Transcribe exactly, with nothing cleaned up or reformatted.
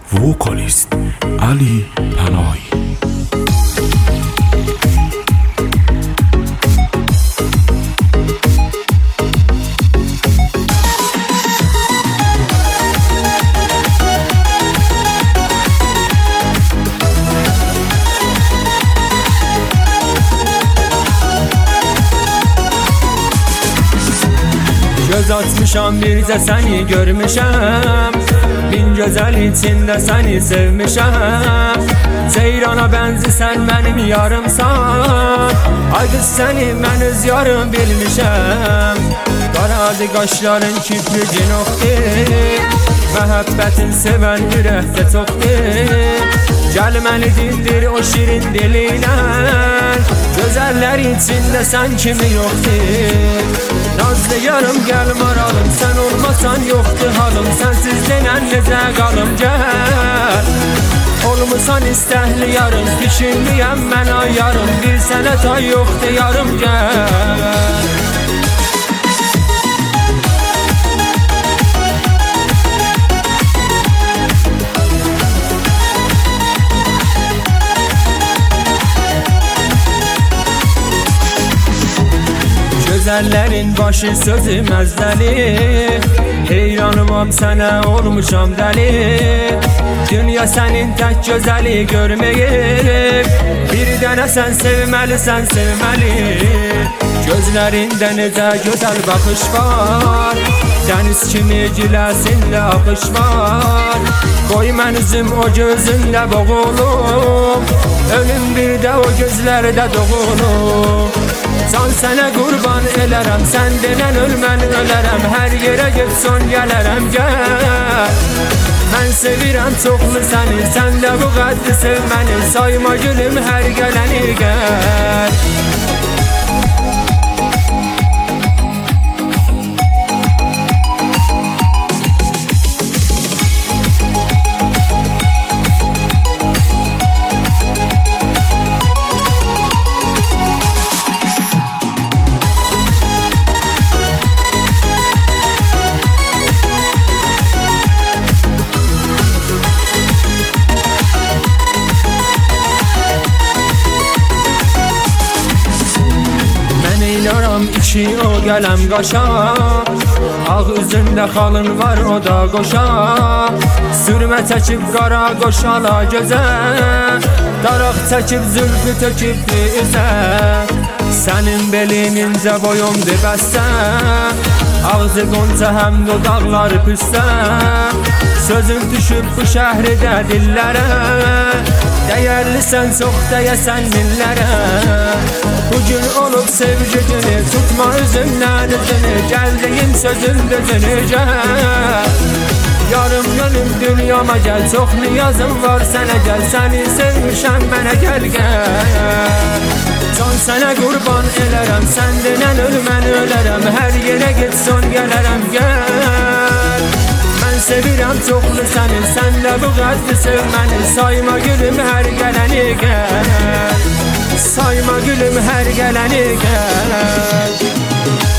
Vocalist Ali Panahi. Göz atmışam bir de seni görmüşəm, bin gözəl içində səni sevmişəm. Ceyrana bənzisən mənim yarımsan, ay qız səni mən öz yarım bilmişəm. Qaradı qaşların kipricin oxdir, məhəbbətin sevən ürəkdə çoxdur. Gəl məni dindir o şirin dilinə, gözəllər içində sən kimi yoxdur. Nazlı yarım gel maralım, sen olmasan yoktu halım. Sensiz denen necə qalım gel. Olmusan istəhli yarım, düşünlüyəm mən ayarım. Bir sənə tay yoxdu yarım gel. Gözəllərin başı sözü məzdəli, heyranımam sənə olmuşam dəli. Dünya sənin tək gözəli görməyib, bir dənə sən sevməlisən sevməli. Gözlərində necə gözəl baxış var, dəniz kimi giləsində axış var. Qoy mən üzüm o gözündə boğulum, ölüm bir də o gözlərdə doğulum. Can sənə qurban elərəm, sən denən öl mən ölərəm. Hər yerə get son gələrəm gəl. Mən sevirəm çoxlu səni, sən də bu qədri sev məni. Sayma gülüm hər gələni gəl. İki o gələm qaşa, ağ üzündə xalın var o da qoşa. Sürmə çəkib qara qoşala gözə, daraq çəkib zülfü töküb üzə. Sənin belin incə boyundur bəstə, ağzı qonca həm dodaqları püstə. Sözün düşüb bu şəhridə dillərə, dəyərlisən çox dəyəsən millərə. Bugün olub sevgi günü, tutma üzümdən üzünü. Gəldiyim sözün düzünü gəl. Yarım gönlüm dünyama gəl, çox niyazım var sənə gəl. Səni sevmişəm mənə gəl gəl. Can sənə qurban elərəm, sən denən öl mən ölərəm. Hər yerə get son gələrəm gəl. Mən sevirəm çoxlu səni, sən də bu qədri sev məni. Sayma gülüm hər gələni gəl. Sayma gülüm hər gələni gəl.